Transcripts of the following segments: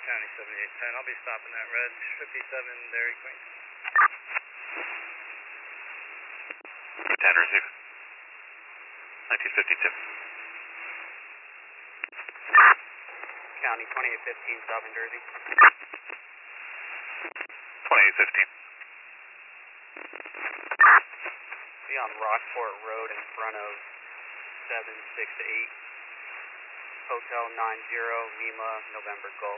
County 7810, I'll be stopping that red 57 Dairy Queen. 10 receive. 1952. County 2815, South New Jersey. 2815. Be on Rockport Road in front of 768. Hotel 90 Lima, November Golf.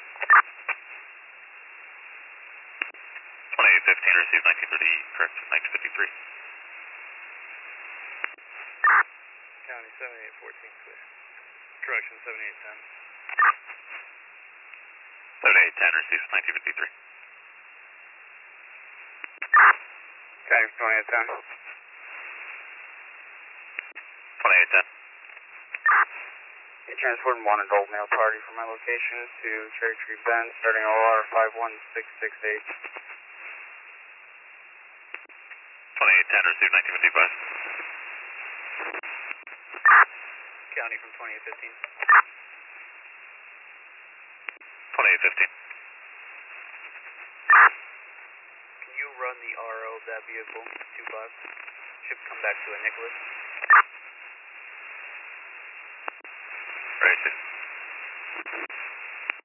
2815 received 1930, correct, 1953. County 7814, clear. Correction 7810. 7810 received 1953. County 2810. 2810. You transporting one adult male party from my location to Cherry Tree Bend, starting OR 51668. 2810 received 1955. County from 2815. 2815. Can you run the RO of that vehicle? 2 bucks. Should come back to a Nicholas.